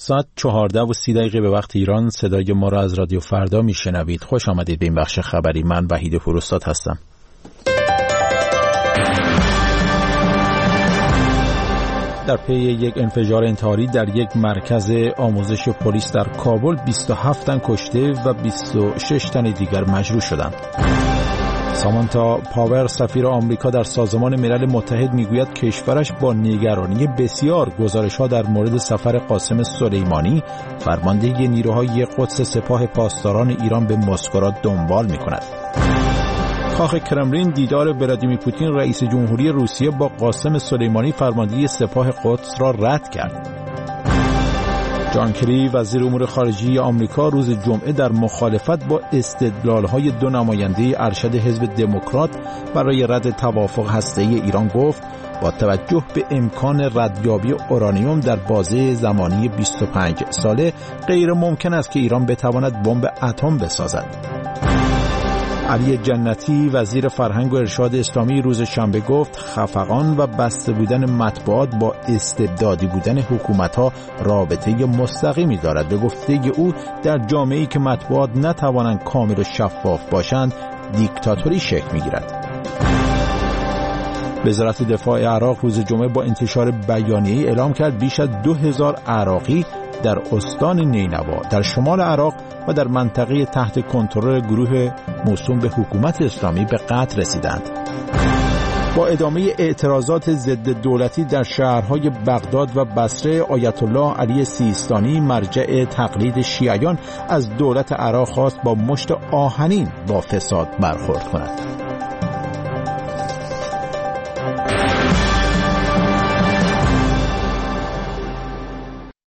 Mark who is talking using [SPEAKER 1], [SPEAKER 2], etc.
[SPEAKER 1] ساعت 14:30 به وقت ایران صدای ما را از رادیو فردا میشنوید. خوش آمدید به این بخش خبری. من وحید فروستاد هستم. در پی یک انفجار انتحاری در یک مرکز آموزش پلیس در کابل 27 تن کشته و 26 تن دیگر مجروح شدند. سامانتا پاور سفیر آمریکا در سازمان ملل متحد میگوید کشورش با نگرانی بسیار گزارش‌ها در مورد سفر قاسم سلیمانی فرمانده نیروهای قدس سپاه پاسداران ایران به مسکو را دنبال می‌کند. کاخ کرملین دیدار ولادیمیر پوتین رئیس جمهوری روسیه با قاسم سلیمانی فرمانده سپاه قدس را رد کرد. جان کری وزیر امور خارجه آمریکا روز جمعه در مخالفت با استدلال‌های دو نماینده ارشد حزب دموکرات برای رد توافق هسته‌ای ایران گفت با توجه به امکان ردیابی اورانیوم در بازه زمانی 25 ساله غیر ممکن است که ایران بتواند بمب اتم بسازد. علی جنتی وزیر فرهنگ و ارشاد اسلامی روز شنبه گفت خفقان و بسته بودن مطبوعات با استبدادی بودن حکومت‌ها رابطه مستقیمی دارد. به گفته او در جامعه‌ای که مطبوعات نتوانند کامل و شفاف باشند دیکتاتوری شکل می‌گیرد. وزارت دفاع عراق روز جمعه با انتشار بیانیه‌ای اعلام کرد بیش از 2000 عراقی در استان نینوا در شمال عراق و در منطقه تحت کنترل گروه موسوم به حکومت اسلامی به قتل رسیدند. با ادامه اعتراضات ضد دولتی در شهرهای بغداد و بصره، آیت الله علی سیستانی مرجع تقلید شیعیان از دولت عراق خواست با مشت آهنین با فساد برخورد کند.